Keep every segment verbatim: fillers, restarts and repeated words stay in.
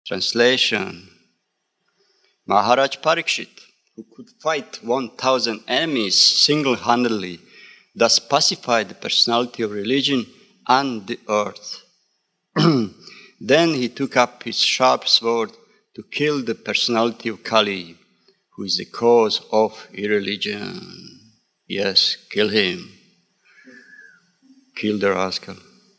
Translation: Maharaj Parikshit, who could fight one thousand enemies single-handedly, thus pacified the personality of religion and the earth. Then he took up his sharp sword to kill the personality of Kali, who is the cause of irreligion. Yes, kill him. Kill the rascal.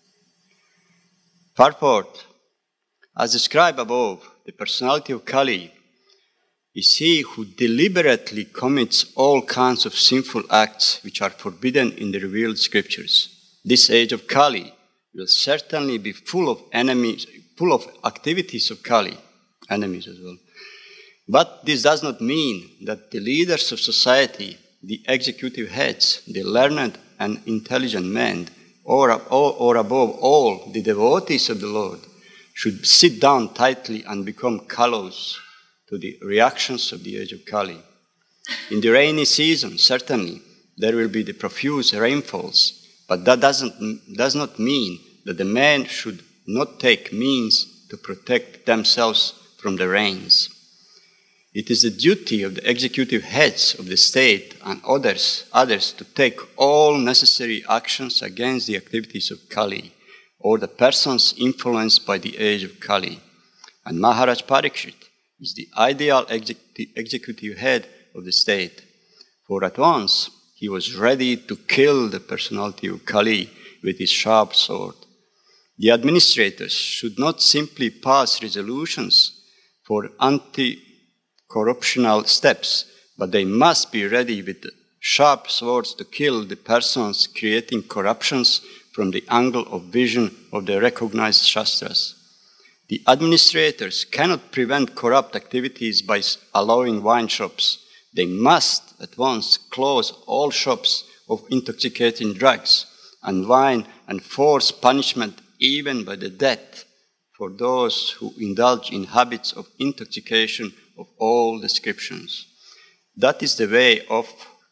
Purport: as described above, the personality of Kali is he who deliberately commits all kinds of sinful acts which are forbidden in the revealed scriptures. This age of Kali will certainly be full of enemies, full of activities of Kali, enemies as well. But this does not mean that the leaders of society, the executive heads, the learned and intelligent men, or, or, or above all, the devotees of the Lord, should sit down tightly and become callous to the reactions of the age of Kali. In the rainy season, certainly, there will be the profuse rainfalls, but that doesn't, does not mean that the men should not take means to protect themselves from the rains. It is the duty of the executive heads of the state and others, others to take all necessary actions against the activities of Kali, or the persons influenced by the age of Kali. And Maharaj Parikshit is the ideal executive head of the state, for at once he was ready to kill the personality of Kali with his sharp sword. The administrators should not simply pass resolutions for anti-corruptional steps, but they must be ready with sharp swords to kill the persons creating corruptions from the angle of vision of the recognized Shastras. The administrators cannot prevent corrupt activities by allowing wine shops. They must at once close all shops of intoxicating drugs and wine and force punishment even by the death for those who indulge in habits of intoxication of all descriptions. That is the way of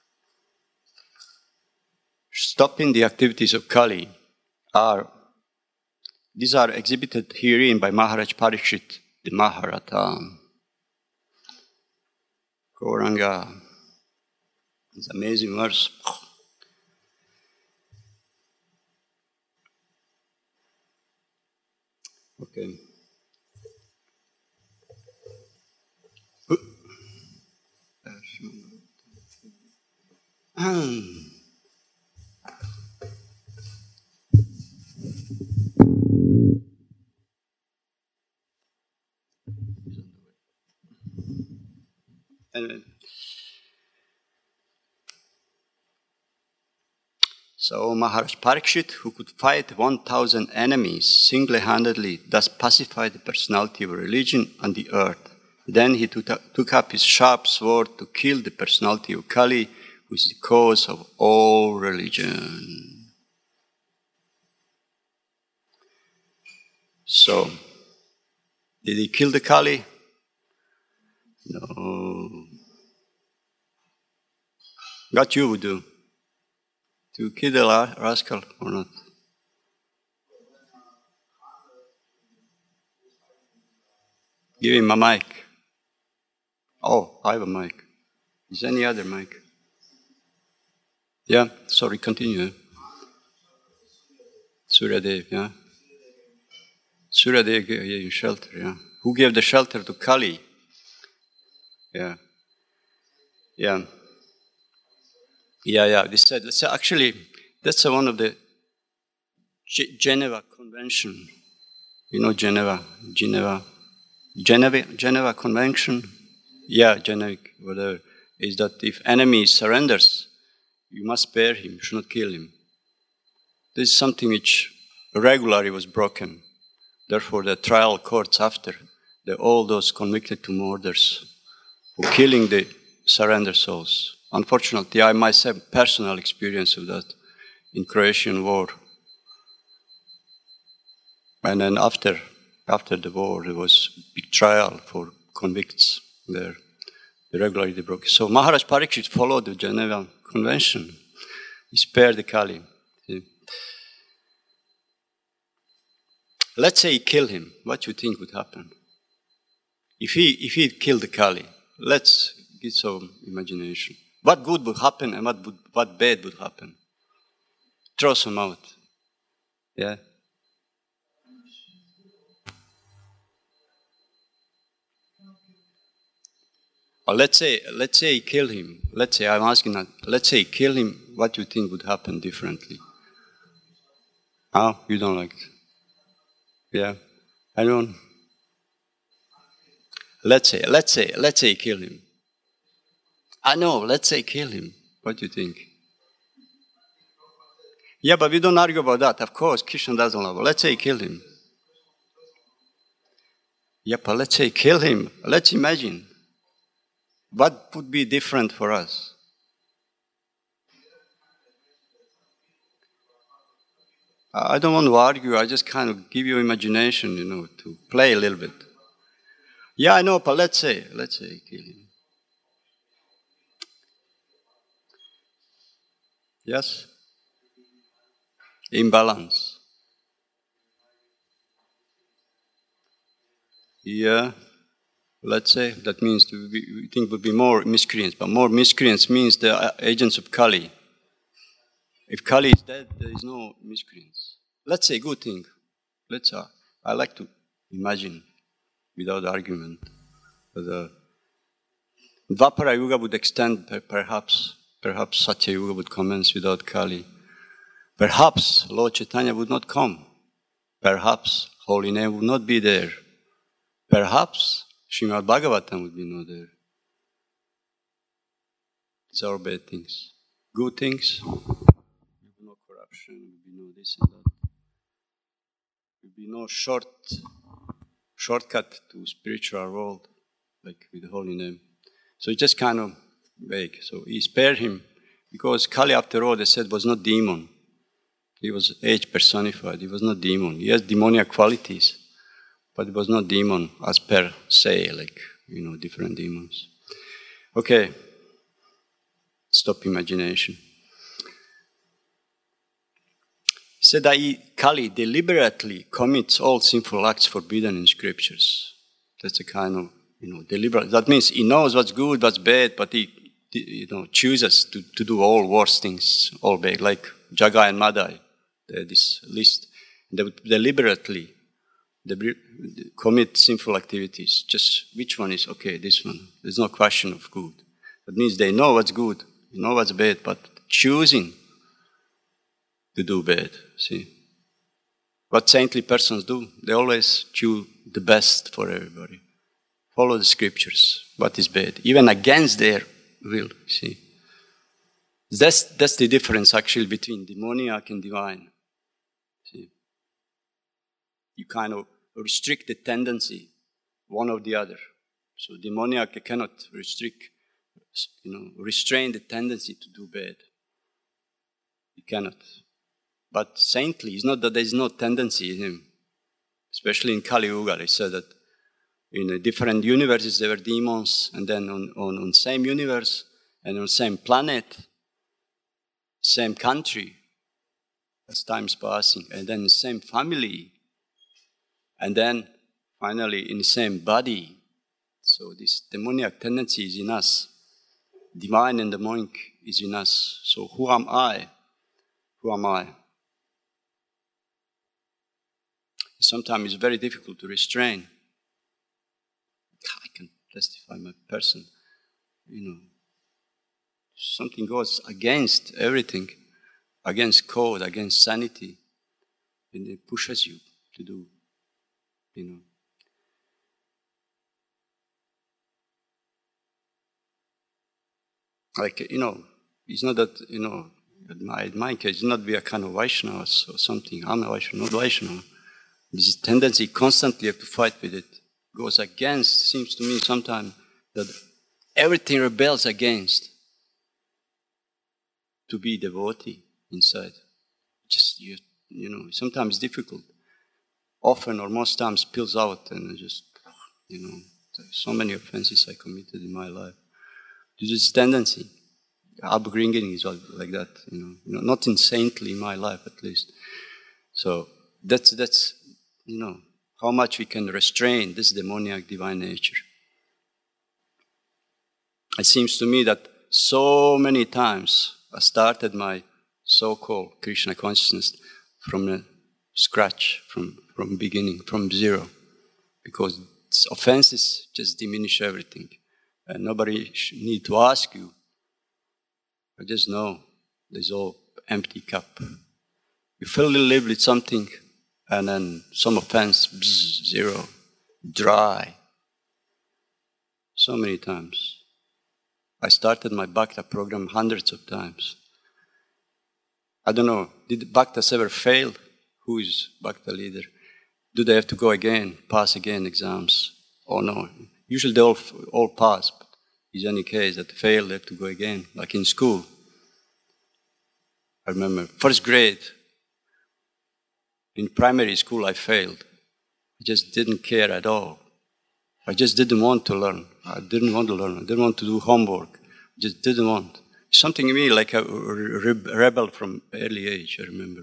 stopping the activities of Kali. Are, these are exhibited herein by Maharaj Parikshit, the Maharata. Gauranga. It's an amazing verse. Okay. Anyway. So Maharaj Parikshit, who could fight one thousand enemies single-handedly, thus pacified the personality of religion and the earth. Then he took up his sharp sword to kill the personality of Kali, who is the cause of all religion. So, did he kill the Kali? No. What you would do? To kill the rascal or not? Give him a mic. Oh, I have a mic. Is there any other mic? Yeah, sorry, continue. Suryadev, yeah. Suryadev gave him shelter, yeah. Who gave the shelter to Kali? Yeah. Yeah. Yeah, yeah. They said, let's say, actually, that's one of the G- Geneva Convention. You know Geneva, Geneva, Geneva, Geneva Convention. Yeah, Geneva, whatever. Is that if enemy surrenders, you must spare him. You should not kill him. This is something which regularly was broken. Therefore, the trial courts after, the, all those convicted to murders for killing the surrender souls. Unfortunately, I myself have personal experience of that in Croatian war. And then after, after the war, there was a big trial for convicts there. They regularly broke. So Maharaj Parikshit followed the Geneva Convention. He spared the Kali. See? Let's say he killed him. What do you think would happen? if he if he killed Kali, let's get some imagination. What good would happen and what would, what bad would happen? Throw some out. Yeah. Or let's say let's say he killed him. Let's say I'm asking that. Let's say he killed him. What do you think would happen differently? Oh, you don't like it? Yeah. I don't. Let's say, let's say, let's say kill him. I know, let's say kill him. What do you think? Yeah, but we don't argue about that. Of course, Krishna doesn't love him. Let's say kill him. Yeah, but let's say kill him. Let's imagine. What would be different for us? I don't want to argue. I just kind of give you imagination, you know, to play a little bit. Yeah, I know, but let's say, let's say kill him. Yes? Imbalance. Yeah, let's say that means we think would be more miscreants, but more miscreants means the agents of Kali. If Kali is dead, there is no miscreants. Let's say good thing. Let's. Uh, I like to imagine without argument. But, uh, Dvapara Yuga would extend, perhaps, perhaps Satya Yuga would commence without Kali. Perhaps Lord Chaitanya would not come. Perhaps Holy Name would not be there. Perhaps Srimad Bhagavatam would be not there. These are bad things. Good things, there would be no corruption, there would be no this and that. There would be no short shortcut to spiritual world, like with the Holy Name. So it's just kind of vague. So he spared him because Kali, after all, they said, was not demon. He was age personified. He was not demon. He has demoniac qualities, but it was not demon as per se, like, you know, different demons. Okay. Stop imagination. He said that he, Kali deliberately commits all sinful acts forbidden in scriptures. That's a kind of, you know, deliberate. That means he knows what's good, what's bad, but he, you know, chooses to, to do all worse things, all bad, like Jagai and Madai. They had this list. They would deliberately they commit sinful activities. Just which one is okay, this one. There's no question of good. That means they know what's good, they know what's bad, but choosing to do bad, see. What saintly persons do, they always choose the best for everybody. Follow the scriptures, what is bad, even against their will, see. That's, that's the difference actually between demoniac and divine. See. You kind of restrict the tendency, one or the other. So demoniac cannot restrict, you know, restrain the tendency to do bad. You cannot. But saintly, it's not that there is no tendency in him. Especially in Kali Yuga, they said that in different universes there were demons, and then on, on, on same universe and on same planet, same country, as time's passing, and then the same family, and then finally in the same body. So this demoniac tendency is in us. Divine and demonic is in us. So who am I? Who am I? Sometimes it's very difficult to restrain. I can testify my person. You know, something goes against everything, against code, against sanity, and it pushes you to do, you know. Like, you know, it's not that, you know, in my, in my case, it's not be a kind of Vaishnava or something. I'm a Vaishnava, not Vaishnava. This tendency constantly have to fight with it. Goes against, seems to me sometimes that everything rebels against to be devotee inside. Just, you, you know, sometimes difficult. Often or most times spills out and just, you know, so many offenses I committed in my life. There's this tendency. Upbringing is like that, you know, you know, not insanely in my life at least. So that's, that's, you know, how much we can restrain this demoniac divine nature. It seems to me that so many times I started my so-called Krishna consciousness from the scratch, from, from beginning, from zero, because offenses just diminish everything. And nobody need to ask you. I just know there's all empty cup. You fill the lid with something, and then some offense, bzz, zero, dry. So many times. I started my Bhakta program hundreds of times. I don't know, did Bhaktas ever fail? Who is Bhakta leader? Do they have to go again, pass again exams? Or no? Usually they all, all pass, but in any case that fail, they have to go again, like in school. I remember, first grade, in primary school I failed. I just didn't care at all. I just didn't want to learn. I didn't want to learn. I didn't want to do homework. I just didn't want. Something in me like a rebel from early age, I remember.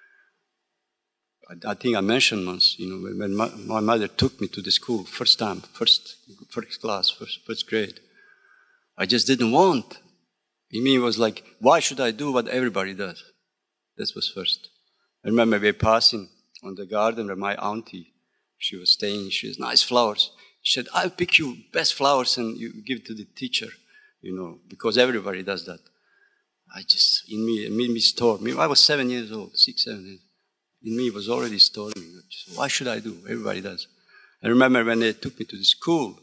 I, I think I mentioned once, you know, when my, my mother took me to the school, first time, first, first class, first, first grade. I just didn't want. In me it was like, why should I do what everybody does? This was first. I remember we were passing on the garden where my auntie, she was staying, she has nice flowers. She said, I'll pick you best flowers and you give it to the teacher, you know, because everybody does that. I just, in me, it made me storm. I was seven years old, six, seven years. In me, it was already storming. Just, why should I do? Everybody does. I remember when they took me to the school,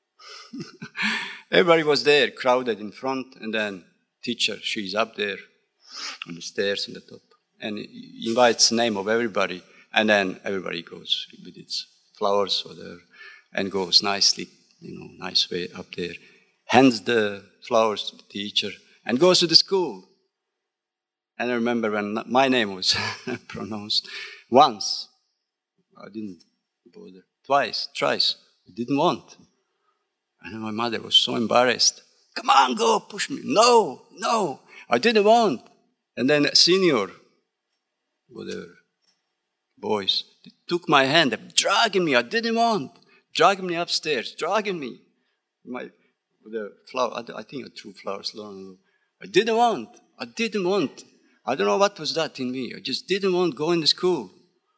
everybody was there, crowded in front, and then teacher, she's up there on the stairs in the top, and he invites the name of everybody, and then everybody goes with its flowers or whatever, and goes nicely, you know, nice way up there, hands the flowers to the teacher, and goes to the school. And I remember when my name was pronounced once, I didn't bother. Twice, thrice, I didn't want. And my mother was so embarrassed. Come on, go, push me. No, no, I didn't want. And then senior, whatever, boys, they took my hand, they dragging me, I didn't want. Dragging me upstairs, dragging me. My, the flower, I, I think I threw flowers long ago. I didn't want, I didn't want. I don't know what was that in me. I just didn't want to go in the school.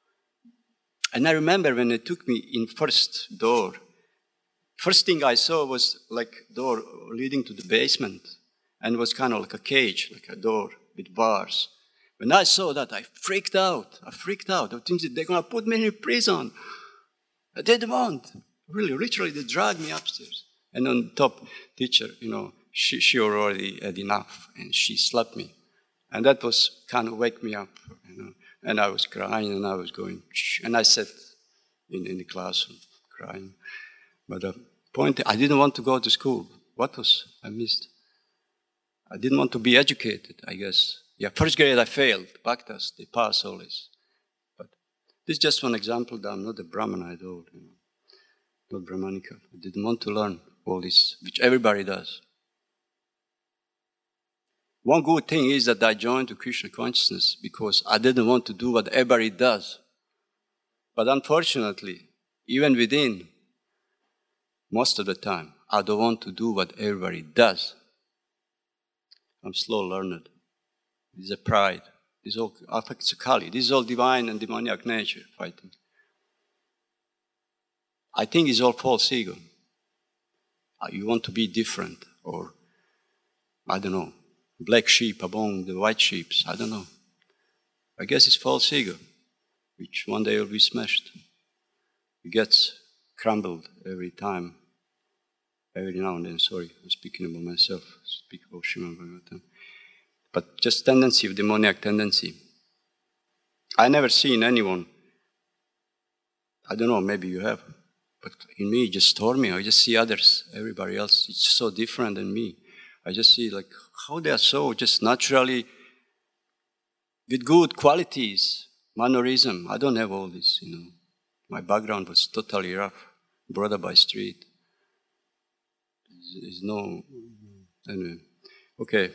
And I remember when they took me in first door, first thing I saw was like door leading to the basement. And it was kind of like a cage, like a door with bars. When I saw that, I freaked out. I freaked out. I think they're going to put me in prison. I didn't want. Really, literally, they dragged me upstairs. And on top, teacher, you know, she, she already had enough. And she slapped me. And that was kind of wake me up, you know. And I was crying and I was going, shh. And I sat in, in the classroom crying. But the point, I didn't want to go to school. What was I missed? I didn't want to be educated, I guess. Yeah, first grade I failed. Bhaktas, they pass always. But this is just one example that I'm not a Brahmana at all, you know. Not Brahmanica. I didn't want to learn all this, which everybody does. One good thing is that I joined the Krishna consciousness because I didn't want to do what everybody does. But unfortunately, even within, most of the time, I don't want to do what everybody does. I'm slow learner. This is a pride. This is all affects Kali. This is all divine and demoniac nature fighting. I think it's all false ego. You want to be different, or I don't know, black sheep among the white sheep. I don't know. I guess it's false ego, which one day will be smashed. It gets crumbled every time, every now and then. Sorry, I'm speaking about myself. I speak about Srimad Bhagavatam. But just tendency, of demoniac tendency. I never seen anyone, I don't know, maybe you have, but in me, just storming. I just see others, everybody else, it's so different than me. I just see like how they are so just naturally with good qualities, mannerism. I don't have all this, you know. My background was totally rough, brought up by street. There's no, anyway, okay.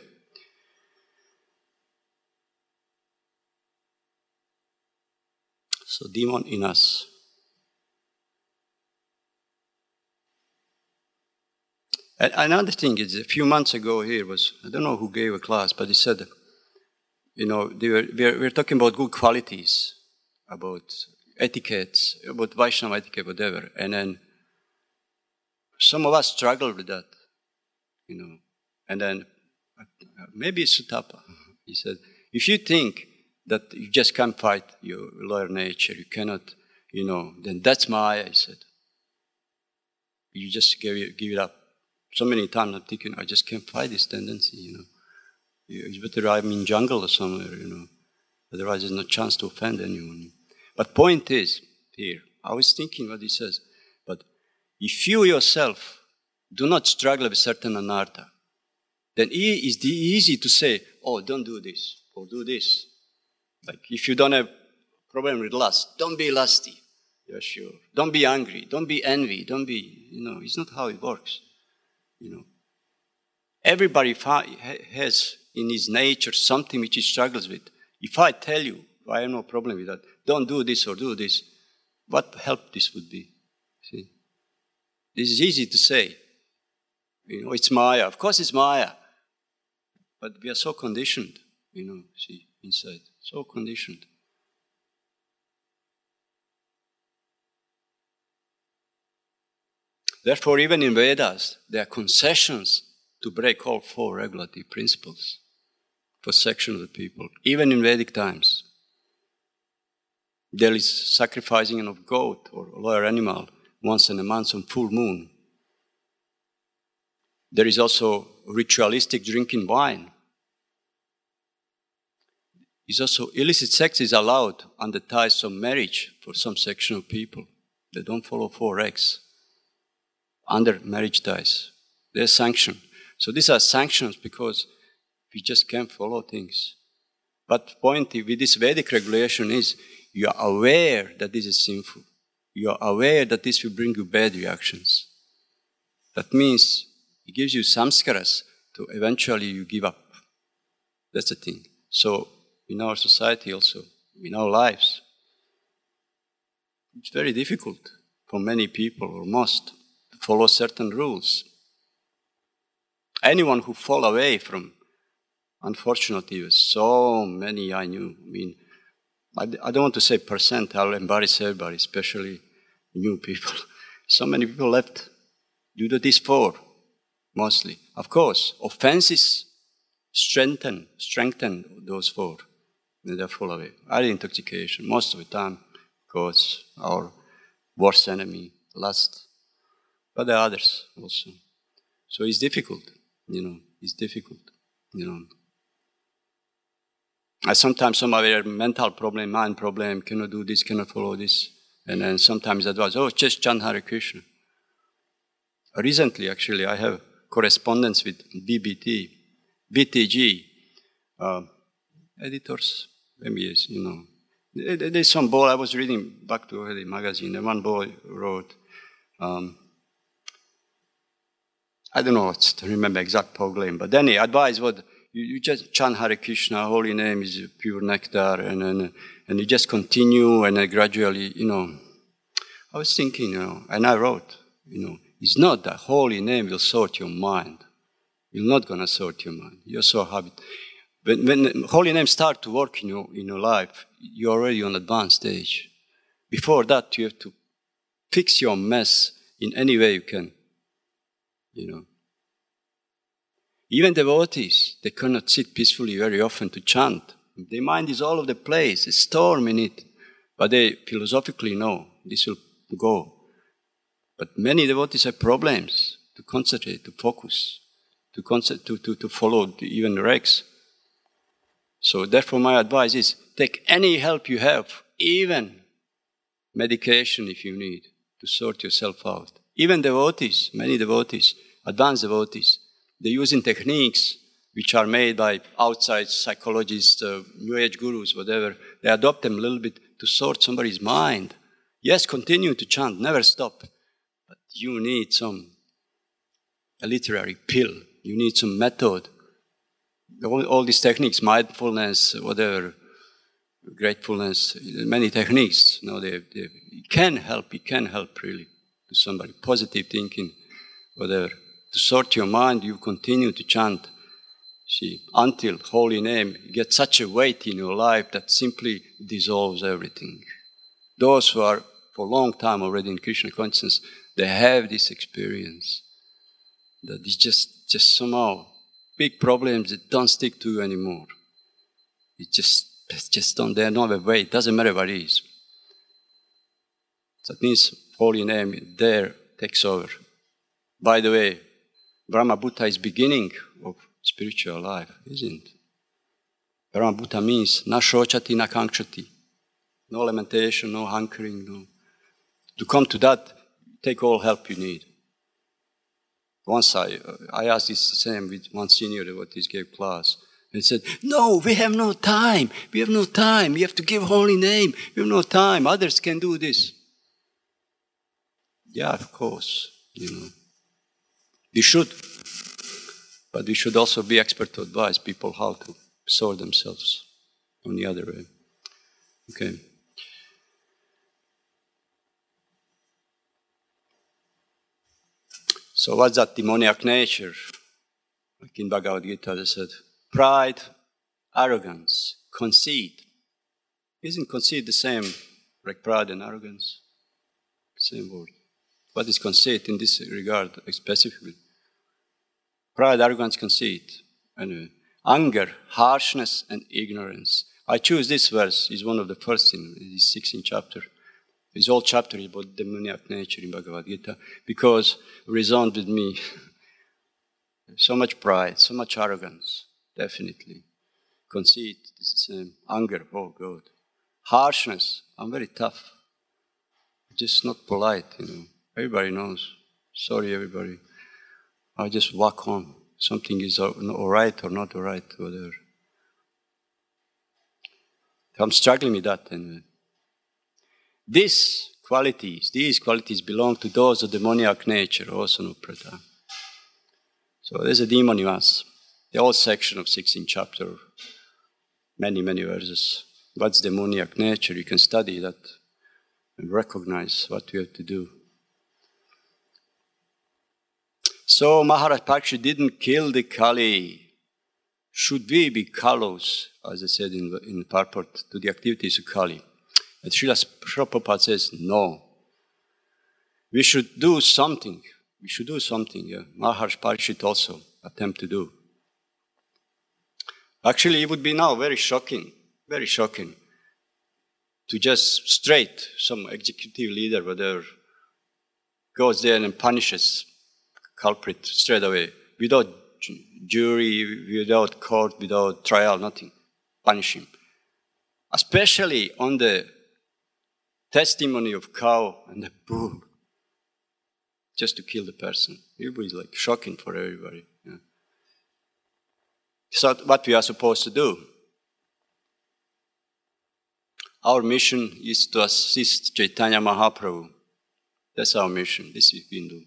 So demon in us. And another thing is, a few months ago here was, I don't know who gave a class, but he said, you know, they were, we were, we were talking about good qualities, about etiquettes, about Vaishnava etiquette, whatever. And then some of us struggled with that, you know. And then maybe Sutapa, he said, if you think that you just can't fight your lower nature, you cannot, you know, then that's Maya, he said. You just give it, give it up. So many times I'm thinking, I just can't fight this tendency, you know. It's better I'm in jungle or somewhere, you know. Otherwise there's no chance to offend anyone. But point is, here, I was thinking what he says, but if you yourself do not struggle with certain anartha, then it is easy to say, oh, don't do this, or do this. Like if you don't have problem with lust, don't be lusty. Yeah, sure. Don't be angry, don't be envy, don't be, you know, it's not how it works. You know, everybody has in his nature something which he struggles with. If I tell you, I have no problem with that, don't do this or do this, what help this would be? See? This is easy to say. You know, it's Maya. Of course it's Maya. But we are so conditioned, you know, see, inside. So conditioned. Therefore, even in Vedas, there are concessions to break all four regulative principles for section of the people, even in Vedic times. There is sacrificing of goat or lower animal once in a month on full moon. There is also ritualistic drinking wine. It's also illicit sex is allowed under ties of marriage for some section of people. They don't follow four regs. Under marriage ties. They're sanctioned. So these are sanctions because we just can't follow things. But the point with this Vedic regulation is you are aware that this is sinful. You are aware that this will bring you bad reactions. That means it gives you samskaras to eventually you give up. That's the thing. So in our society also, in our lives, it's very difficult for many people, or most, to follow certain rules. Anyone who fall away from, unfortunately, so many I knew. I mean, I, I don't want to say percent, I'll embarrass everybody, especially new people. So many people left due to these four, mostly. Of course, offenses strengthen, strengthen those four. And they fall away. Early intoxication, most of the time, because our worst enemy, lust. But there are others also. So it's difficult, you know, it's difficult, you know. I sometimes some have a mental problem, mind problem, cannot do this, cannot follow this. And then sometimes advise, oh, just chant Hare Krishna. Recently, actually, I have correspondence with B B T, B T G, uh, editors, maybe yes, you know. There's some boy, I was reading back to the magazine, and one boy wrote, um, I don't know to remember exact program, but then he advised what you, you just chant Hare Krishna, holy name is pure nectar, and and, and you just continue and uh, gradually, you know. I was thinking, you know, and I wrote, you know, it's not that holy name will sort your mind. You're not going to sort your mind. You're so habit. When, when holy names start to work in your, in your life, you're already on advanced stage. Before that, you have to fix your mess in any way you can. You know. Even devotees, they cannot sit peacefully very often to chant. Their mind is all over the place, a storm in it. But they philosophically know this will go. But many devotees have problems to concentrate, to focus, to, concentrate, to, to, to follow even the regs. So therefore my advice is, take any help you have, even medication if you need, to sort yourself out. Even devotees, many devotees, advanced devotees, they're using techniques which are made by outside psychologists, uh, New Age gurus, whatever. They adopt them a little bit to sort somebody's mind. Yes, continue to chant, never stop. But you need some a literary pill. You need some method. All, all these techniques, mindfulness, whatever, gratefulness, many techniques, you know, they, they it can help, it can help really to somebody. Positive thinking, whatever. to sort your mind, you continue to chant. See, until holy name gets such a weight in your life that simply dissolves everything. Those who are for a long time already in Krishna consciousness, they have this experience that it's just, just somehow big problems that don't stick to you anymore. It just, it just don't, they're not a way. It doesn't matter what it is. That means holy name there takes over. By the way, Brahma Bhuta is beginning of spiritual life, isn't it? Brahma Bhuta means na shochati, na kankshati. No lamentation, no hankering, no. To come to that, take all help you need. Once I, I asked this same with one senior devotee gave class. And he said, no, we have no time. We have no time. We have to give holy name. We have no time. Others can do this. Yeah, of course, you know. We should. But we should also be expert to advise people how to sort themselves on the other way. Okay. So what's that demoniac nature? Like in Bhagavad Gita, they said, pride, arrogance, conceit. Isn't conceit the same like pride and arrogance? Same word. What is conceit in this regard specifically? Pride, arrogance, conceit. Anyway, anger, harshness, and ignorance. I choose this verse. It's one of the first in the sixteenth chapter. This whole chapter is about demoniac nature in Bhagavad Gita because it resonated with me. So much pride, so much arrogance, definitely. Conceit, it's the same. Anger, oh God. Harshness, I'm very tough. Just not polite, you know. Everybody knows. Sorry, everybody. I just walk on. Something is all right or not all right, whatever. I'm struggling with that anyway. These qualities, these qualities belong to those of demoniac nature, also Nuprata. So there's a demon in us. The whole section of sixteenth chapter, many, many verses. What's demoniac nature? You can study that and recognize what we have to do. So Maharaj Parikshit didn't kill the Kali. Should we be callous, as I said in, in the purport, to the activities of Kali? And Srila Prabhupada says, no. We should do something. We should do something. Yeah. Maharaj Parikshit also attempt to do. Actually, it would be now very shocking, very shocking, to just straight some executive leader, whatever, goes there and punishes culprit straight away, without jury, without court, without trial, nothing. Punish him. Especially on the testimony of cow and the bull, just to kill the person. It was like shocking for everybody. Yeah. So what we are supposed to do? Our mission is to assist Chaitanya Mahaprabhu. That's our mission. This is Hindu.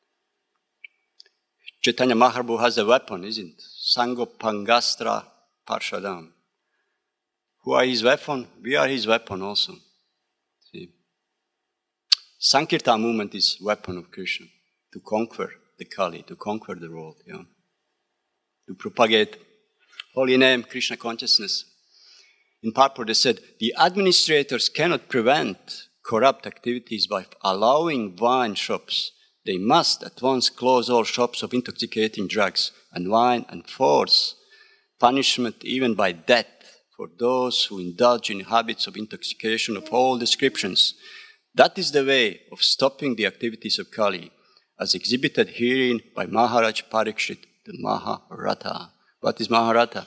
Chaitanya Mahaprabhu has a weapon, isn't it? Sangopangastra Parshadam. Who are his weapon? We are his weapon also. See? Sankirtan movement is weapon of Krishna to conquer the Kali, to conquer the world, yeah? To propagate holy name, Krishna consciousness. In purport they said, the administrators cannot prevent corrupt activities by allowing wine shops. They must at once close all shops of intoxicating drugs and wine and force punishment even by death for those who indulge in habits of intoxication of all descriptions. That is the way of stopping the activities of Kali, as exhibited herein by Maharaj Parikshit, the Maharata. What is Maharata?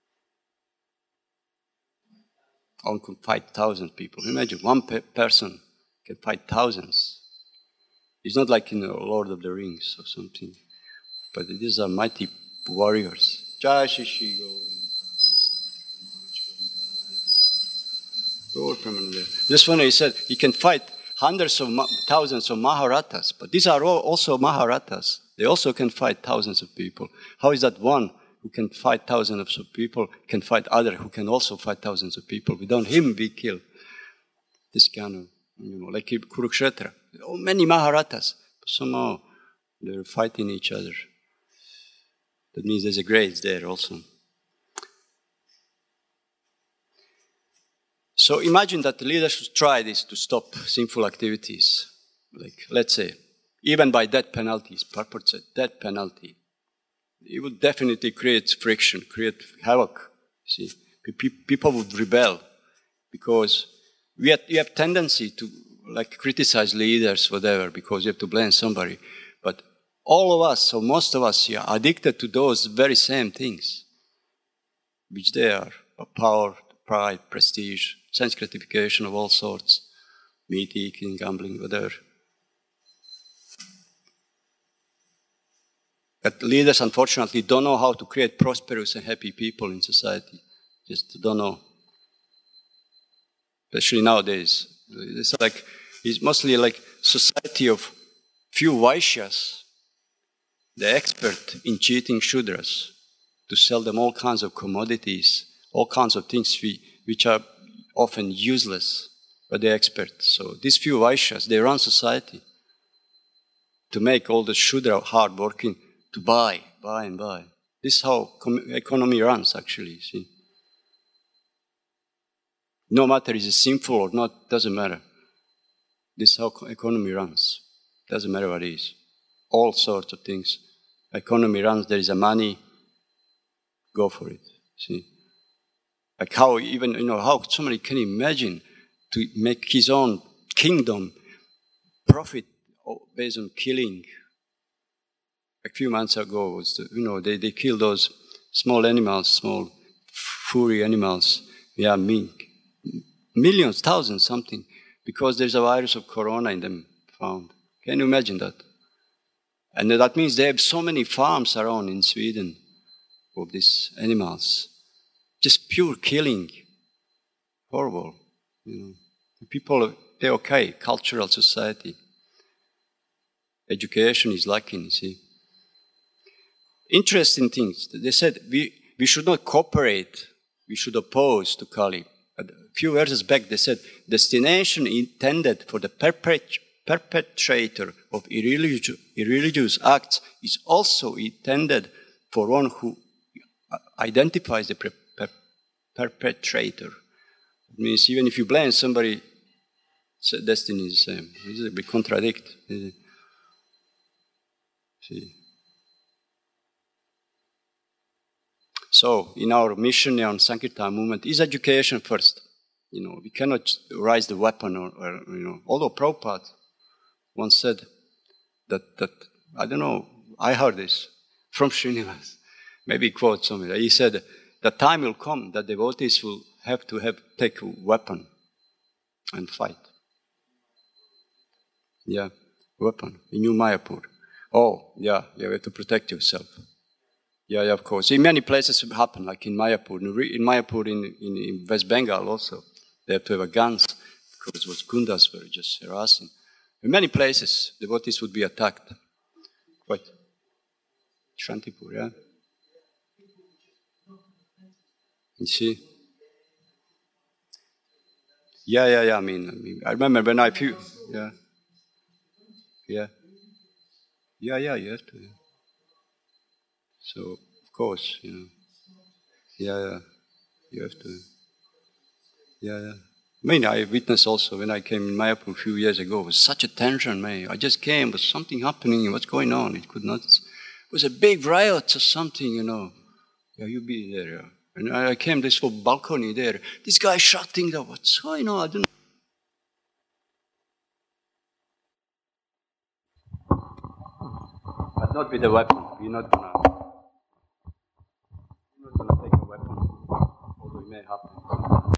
One could fight thousand people. Imagine one pe- person can fight thousands. It's not like in the Lord of the Rings or something, but these are mighty warriors. Jai Shri Shri Gaur. Just when he said he can fight hundreds of ma- thousands of Maharatas, but these are all also Maharatas. They also can fight thousands of people. How is that one who can fight thousands of people can fight other who can also fight thousands of people? Without him, we kill. This kind of, you know, like Kurukshetra. Oh, many Maharatas. But somehow They're fighting each other. That means there's a grace there also. So imagine that the leaders should try this to stop sinful activities. Like, let's say, even by death penalties, purports a death penalty. It would definitely create friction, create havoc. See, people would rebel because we have, we have tendency to like criticize leaders, whatever, because you have to blame somebody. But all of us, or most of us here, are addicted to those very same things, which they are: power, pride, prestige, sense gratification of all sorts, meat eating, gambling, whatever. But leaders, unfortunately, don't know how to create prosperous and happy people in society. Just don't know. Especially nowadays. It's like, it's mostly like society of few Vaishyas, the expert in cheating Shudras, to sell them all kinds of commodities, all kinds of things we, which are often useless, but they're experts. So these few Vaishyas, they run society to make all the Shudra hard working to buy, buy and buy. This is how com- economy runs, actually, see. No matter is it sinful or not, doesn't matter. This is how economy runs. Doesn't matter what it is. All sorts of things. Economy runs, there is a money, go for it, see. Like how even, you know, how somebody can imagine to make his own kingdom profit based on killing. A few months ago, was the, you know, they, they kill those small animals, small furry animals, yeah, mink, millions, thousands, something, because there's a virus of corona in them found. Can you imagine that? And that means they have so many farms around in Sweden of these animals. Just pure killing. Horrible. You know. People, they're okay, cultural society. Education is lacking, you see. Interesting things. They said we, we should not cooperate, we should oppose to Kali. A few verses back they said, destination intended for the perpet- perpetrator of irreligious, irreligious acts is also intended for one who identifies the per- per- perpetrator. It means even if you blame somebody, destiny is the same. We contradict. See. So, in our mission on Sankirtan movement, is education first. You know, we cannot raise the weapon, or, or you know. Although Prabhupada once said that that I don't know, I heard this from Srinivas. Maybe quote somewhere. He said, "The time will come that devotees will have to have take a weapon and fight." Yeah, weapon in New Mayapur. Oh, yeah, you have to protect yourself. Yeah, yeah, of course. In many places it happened, like in Mayapur. In Mayapur, in, in, in West Bengal also, they have to have guns because it was Gundas were just harassing. In many places, devotees would be attacked. What? Shantipur, yeah? You see? Yeah, yeah, yeah. I mean, I, mean, I remember when I few, yeah, yeah, yeah, yeah. You have to. Yeah. So of course, you know, yeah, yeah, you have to. Yeah, yeah. I mean, I witnessed also when I came in Mayapur a few years ago, it was such a tension, man. I just came, was something happening, what's going on? It could not, it was a big riot or something, you know. Yeah, you be there, yeah. And I came, this whole balcony there. This guy shouting, what's going on? I don't know. But not with a weapon. We're not gonna, we're not gonna take a weapon, although it may happen.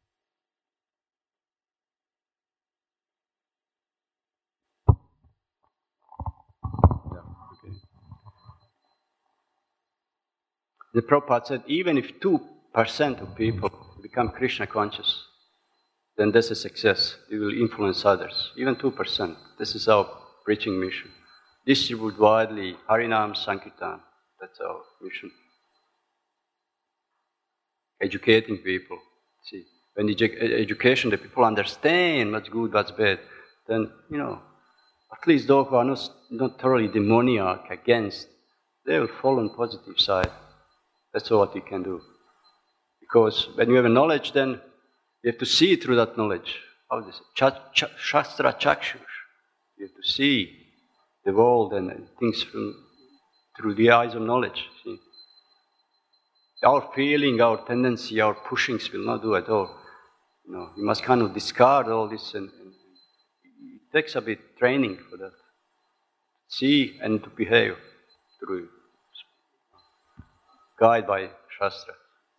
The Prabhupada said, even if two percent of people become Krishna conscious, then that's a success. We will influence others. Even two percent. This is our preaching mission. Distribute widely Harinam Sankirtan. That's our mission. Educating people. See, when edu- education, the people understand what's good, what's bad, then, you know, at least those who are not, not thoroughly demoniac against, they will fall on positive side. That's all what you can do. Because when you have a knowledge, then you have to see through that knowledge. How this Ch- Ch- Shastra Chakshush. You have to see the world and, and things from, through the eyes of knowledge. See? Our feeling, our tendency, our pushings will not do at all. You know, you must kind of discard all this, and, and it takes a bit training for that. See and to behave through, guided by Shastra.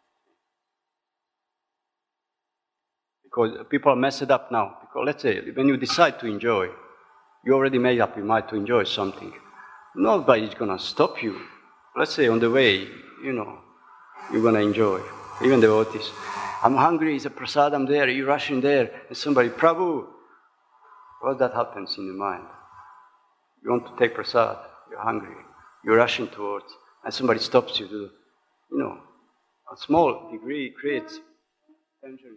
Because people mess it up now. Because let's say, when you decide to enjoy, you already made up your mind to enjoy something. Nobody's going to stop you. Let's say on the way, you know, you're going to enjoy. Even devotees. I'm hungry, it's a prasadam there, you rush in there, and somebody, Prabhu. What that happens in the mind? You want to take prasad, you're hungry, you're rushing towards, and somebody stops you to, you know, a small degree creates tension.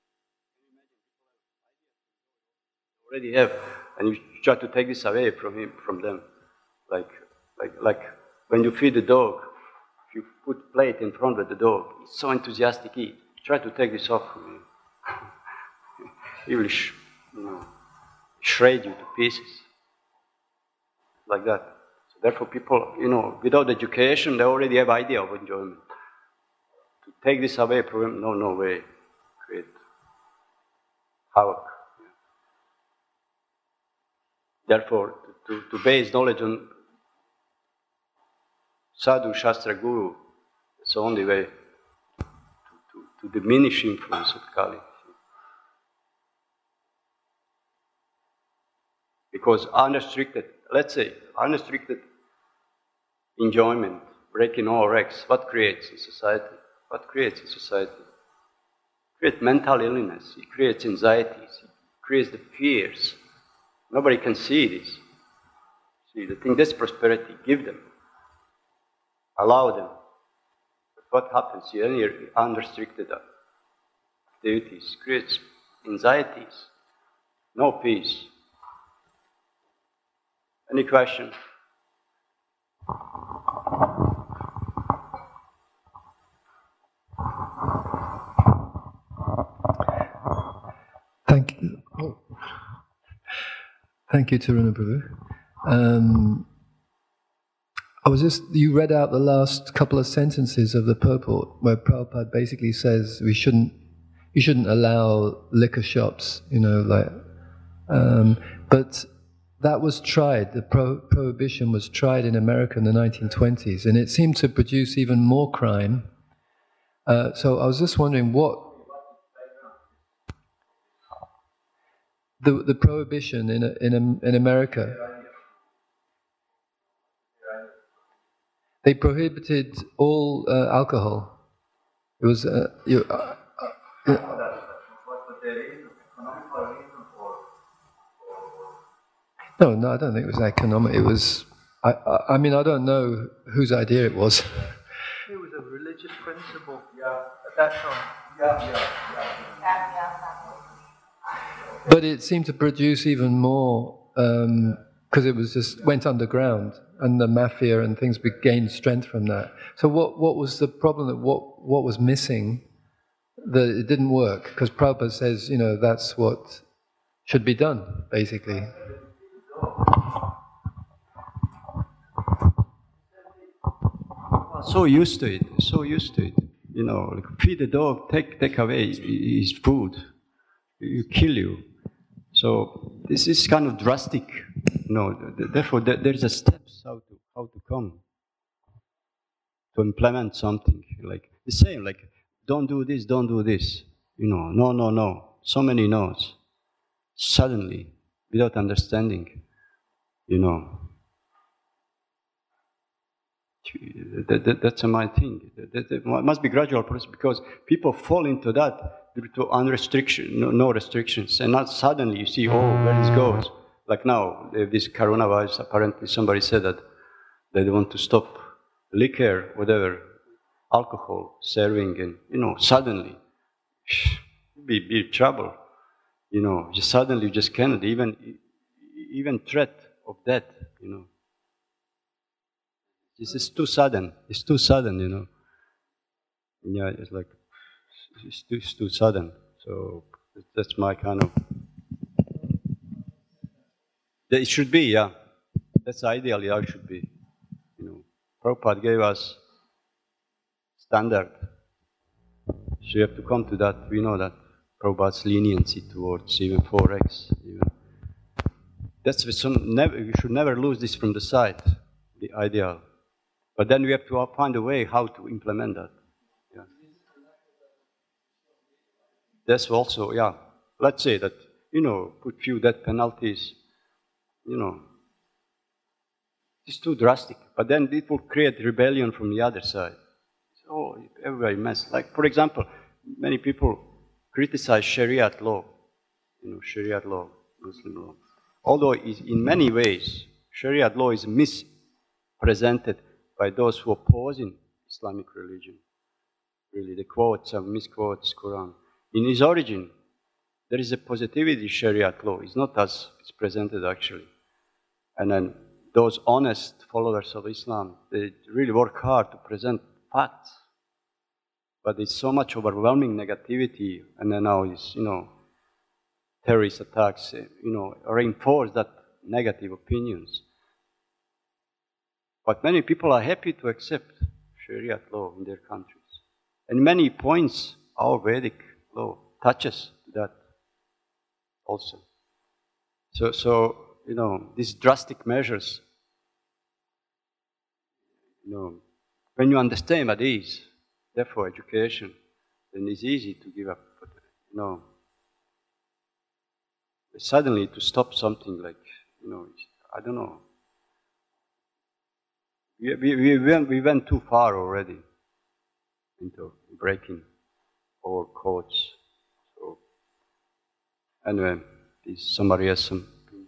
Already have, and you try to take this away from him, from them. Like, like, like when you feed the dog, if you put plate in front of the dog, he's so enthusiastic, eat. Try to take this off from him. He will, sh- you know, shred you to pieces. Like that. So therefore, people, you know, without education, they already have idea of enjoyment. To take this away from him, no, no way. Create havoc. Therefore, to, to base knowledge on Sadhu, Shastra, Guru, it's the only way to, to, to diminish influence of Kali. Because unrestricted, let's say, unrestricted enjoyment, breaking all regs, what creates in society? What creates in society? It creates mental illness, it creates anxieties, it creates the fears. Nobody can see this. See, they think that's prosperity. Give them. Allow them. But what happens here? Any unrestricted activities creates anxieties. No peace. Any question? Thank you. Oh. Thank you, Taruna Prabhu. Um, I was just, you read out the last couple of sentences of the purport where Prabhupada basically says we shouldn't, you shouldn't allow liquor shops, you know, like, um, but that was tried, the pro- prohibition was tried in America in the nineteen twenties, and it seemed to produce even more crime. Uh, so I was just wondering what, The the prohibition in a, in a, in America, they prohibited all uh, alcohol. It was uh, you, uh, uh, no, no, I don't think it was economic. It was, I, I, I mean, I don't know whose idea it was. It was a religious principle. Yeah, at that time. Yeah, yeah, yeah. But it seemed to produce even more, because um, it was just went underground, and the mafia and things gained strength from that. So what what was the problem? That what what was missing? That it didn't work, because Prabhupada says, you know, that's what should be done, basically. So used to it, so used to it. You know, like feed the dog, take take away his food, you kill you. So this is kind of drastic. You know, therefore there's a steps how to how to come to implement something like the same. Like don't do this, don't do this. You know, no, no, no. So many no's. Suddenly, without understanding, you know. That, that, that's my thing. That, that, it must be gradual process because people fall into that due to unrestriction, no, no restrictions, and not suddenly you see, oh, where this goes. Like now, this coronavirus, apparently somebody said that they want to stop liquor, whatever, alcohol serving, and you know, suddenly, be be trouble. You know, just suddenly you just cannot even even threat of death, you know. This is too sudden. It's too sudden, you know. Yeah, it's like, it's too, it's too sudden. So that's my kind of... It should be, yeah. That's ideally how it should be. You know, Prabhupada gave us standard. So you have to come to that. We know that Prabhupada's leniency towards even four X. Even. That's some, never, you should never lose this from the sight, the ideal. But then we have to find a way how to implement that. Yeah. That's also, yeah. Let's say that, you know, put few death penalties, you know. It's too drastic. But then it will create rebellion from the other side. Oh, everybody mess. Like, for example, many people criticize Shariat law, you know, Shariat law, Muslim law. Although in many ways, Shariat law is mispresented by those who oppose in Islamic religion. Really, the quotes and misquotes Quran. In its origin, there is a positivity Shariat law. It's not as it's presented actually. And then those honest followers of Islam, they really work hard to present facts. But there's so much overwhelming negativity, and then now is, you know, terrorist attacks, you know, reinforce that negative opinions. But many people are happy to accept Shariat law in their countries. And many points, our Vedic law touches that also. So, so you know, these drastic measures, you know, when you understand what it is, therefore education, then it's easy to give up. But, you know, suddenly to stop something like, you know, I don't know. We, we, we, went, we went too far already into breaking our codes. So, anyway, please, somebody has some.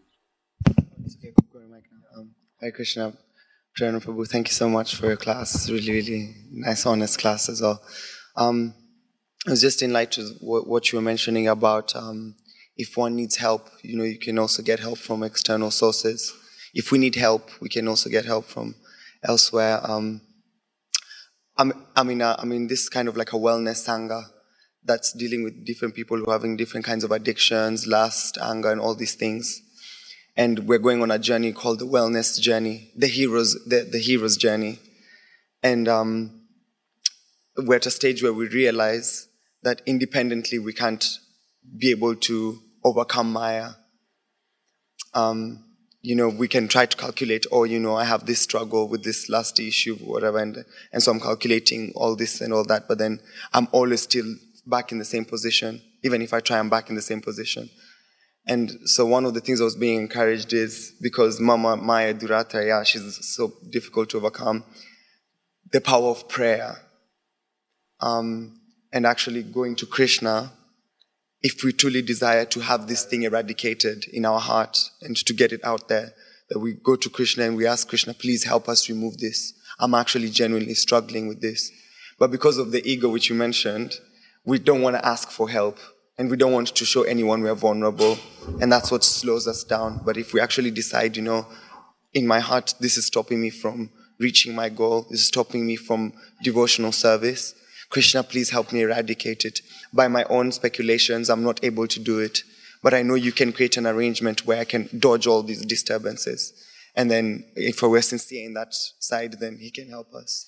Um, Hare Krishna, Prerna Prabhu, thank you so much for your class. It's really, really nice, honest class as well. Um, I was just in light to what you were mentioning about um, if one needs help, you know, you can also get help from external sources. If we need help, we can also get help from elsewhere. Um, I mean, uh, I mean, this is kind of like a wellness sangha that's dealing with different people who are having different kinds of addictions, lust, anger, and all these things. And we're going on a journey called the wellness journey, the hero's, the, the hero's journey. And um, we're at a stage where we realize that independently we can't be able to overcome Maya. Um, you know, we can try to calculate, oh, you know, I have this struggle with this last issue, whatever, and, and so I'm calculating all this and all that, but then I'm always still back in the same position. Even if I try, I'm back in the same position. And so one of the things I was being encouraged is, because Mama Maya Durata, yeah, she's so difficult to overcome, the power of prayer. Um, and actually going to Krishna, if we truly desire to have this thing eradicated in our heart and to get it out there, that we go to Krishna and we ask Krishna, please help us remove this. I'm actually genuinely struggling with this. But because of the ego which you mentioned, we don't want to ask for help. And we don't want to show anyone we're vulnerable. And that's what slows us down. But if we actually decide, you know, in my heart, this is stopping me from reaching my goal, this is stopping me from devotional service, Krishna, please help me eradicate it. By my own speculations, I'm not able to do it. But I know you can create an arrangement where I can dodge all these disturbances. And then if we're sincere in that side, then he can help us.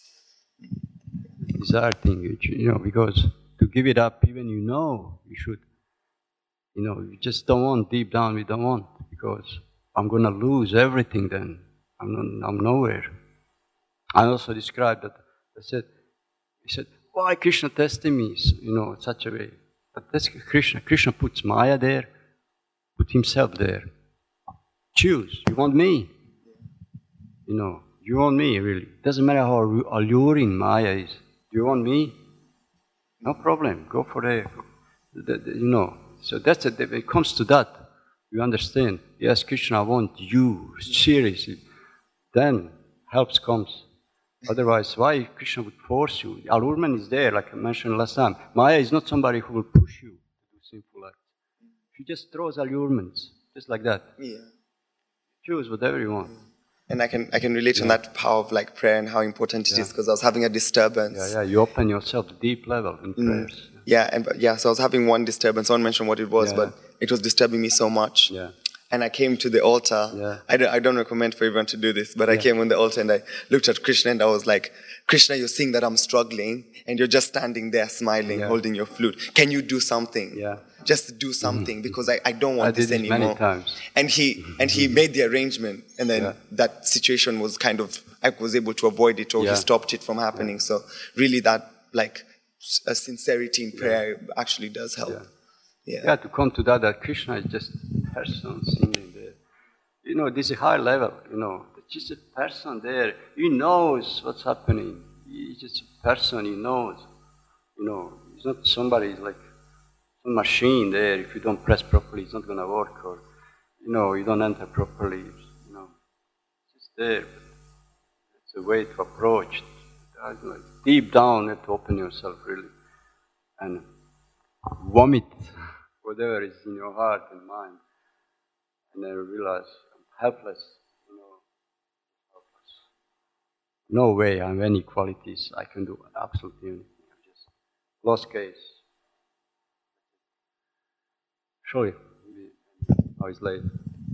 Bizarre thing, you know, because to give it up, even you know you should, you know, you just don't want, deep down we don't want, because I'm going to lose everything then. I'm, not, I'm nowhere. I also described that, I said, he said, why Krishna testing me, you know, in such a way? But that's Krishna. Krishna puts Maya there, put himself there. Choose. You want me? You know, you want me, really. Doesn't matter how alluring Maya is. Do you want me? No problem. Go for it. You know. So that's it. When it comes to that, you understand. Yes, Krishna, I want you seriously. Then help comes. Otherwise, why Krishna would force you? Allurement is there, like I mentioned last time. Maya is not somebody who will push you to do sinful acts. She just throws allurements, just like that. Yeah. Choose whatever you want. And I can I can relate on that power of like prayer and how important it Yeah. is, because I was having a disturbance. Yeah, yeah. You open yourself to deep level in prayers. Yeah, and yeah, so I was having one disturbance. Someone mentioned what it was, Yeah. but it was disturbing me so much. Yeah. And I came to the altar. Yeah. I, don't, I don't recommend for everyone to do this, but I Yeah. came on the altar and I looked at Krishna and I was like, Krishna, you're seeing that I'm struggling and you're just standing there smiling, Yeah. holding your flute. Can you do something? Yeah. Just do something, because I, I don't want I this did this anymore. many times. And he and he made the arrangement, and then Yeah. that situation was kind of, I was able to avoid it, or Yeah. he stopped it from happening. So really that like a sincerity in prayer actually does help. Yeah. Yeah. Yeah, to come to that, that Krishna is just a person singing there. You know, this is a high level, you know. It's just a person there. He knows what's happening. He's just a person, he knows. You know, he's not somebody like some machine there. If you don't press properly, it's not going to work. Or, you know, you don't enter properly. You know, it's just there. It's a way to approach. Like deep down, you have to open yourself really. And vomit whatever is in your heart and mind. And then realize I'm helpless, you know, helpless. No way I have any qualities I can do absolutely anything. I'm just lost case. Surely, now it's late.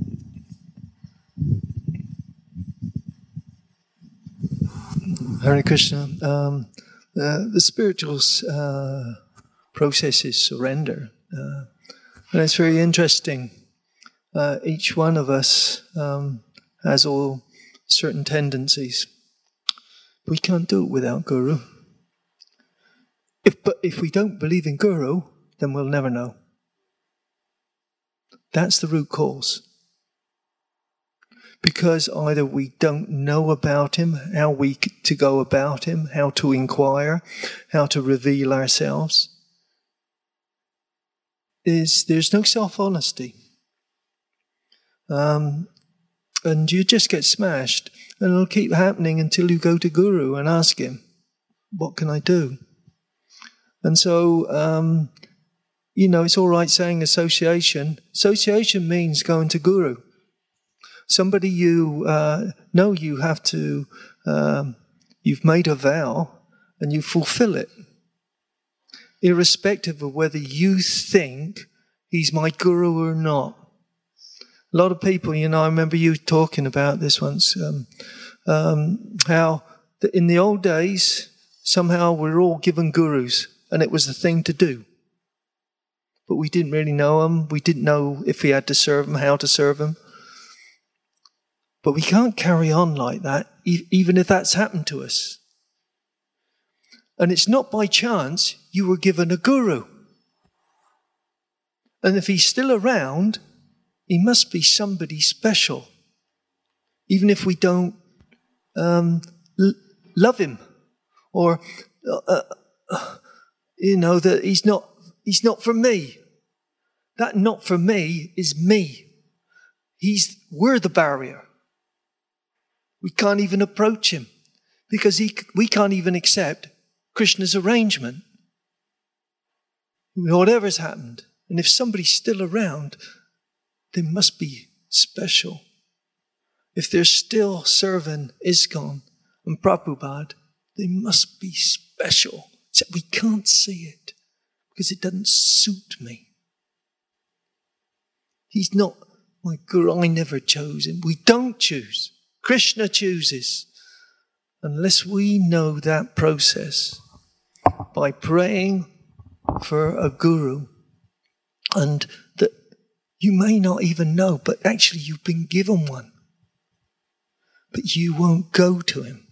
Hare Krishna. Um, uh, the spiritual uh, process is surrender. Uh, and it's very interesting. Uh, each one of us um, has all certain tendencies. We can't do it without Guru. If, but if we don't believe in Guru, then we'll never know. That's the root cause. Because either we don't know about him, how we to go about him, how to inquire, how to reveal ourselves. Is there's no self-honesty. Um, and you just get smashed. And it'll keep happening until you go to Guru and ask him, what can I do? And so, um, you know, it's all right saying association. Association means going to Guru. Somebody you uh, know you have to, um, you've made a vow and you fulfill it. Irrespective of whether you think he's my Guru or not. A lot of people, you know, I remember you talking about this once, um, um, how in the old days, somehow we're all given gurus and it was the thing to do. But we didn't really know them. We didn't know if we had to serve them, how to serve them. But we can't carry on like that, e- even if that's happened to us. And it's not by chance you were given a guru. And if he's still around, he must be somebody special. Even if we don't um, l- love him. Or, uh, uh, you know, that he's not, he's not for me. That not for me is me. He's, we're the barrier. We can't even approach him because he, we can't even accept Krishna's arrangement. Whatever's happened. And if somebody's still around, they must be special. If they're still serving ISKCON and Prabhupada, they must be special. Except we can't see it because it doesn't suit me. He's not my Guru. I never chose him. We don't choose. Krishna chooses. Unless we know that process by praying for a Guru, and that you may not even know, but actually you've been given one. But you won't go to him.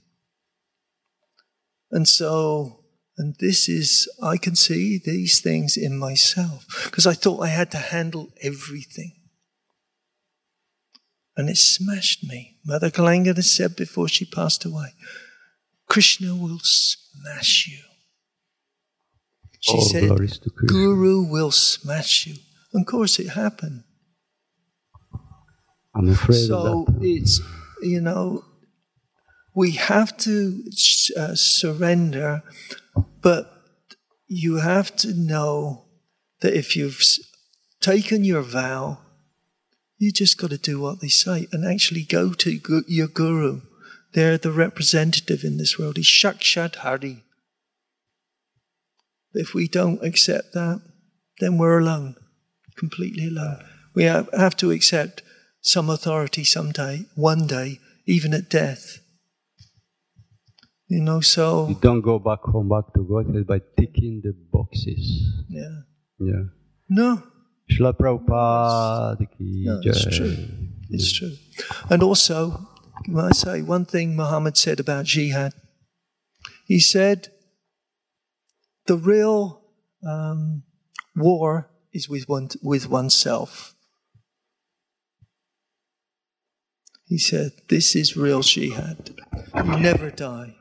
And so, and this is, I can see these things in myself, because I thought I had to handle everything. And it smashed me. Mother Kalangana said before she passed away, Krishna will smash you. She All said, glories to Krishna. Guru will smash you. And of course it happened. I'm afraid So of that. it's, you know, we have to uh, surrender, but you have to know that if you've taken your vow, You just got to do what they say and actually go to gu- your guru. They're the representative in this world. He's Sakshat Hari. If we don't accept that, then we're alone, completely alone. We have, have to accept some authority someday, one day, even at death. You know, so... You don't go back home, back to Godhead by ticking the boxes. Yeah. Yeah. No. Srila Prabhupada ki No, it's jai. true. It's true. And also, can I say one thing Muhammad said about jihad? He said, the real um, war is with one with oneself. He said, this is real jihad. You never die.